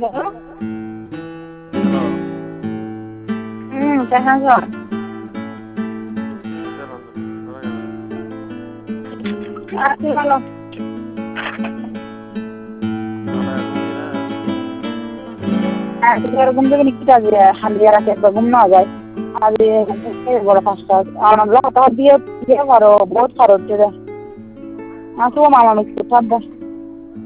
Tehanson. Así halo. এরকম থেকে নিকিটা যে হালিয়া রাখে ঘুম না যায় আর বড় পাঁচটা আমার দিয়ে দিয়ে পারো বহুত পারো আসবো মামা মিক্স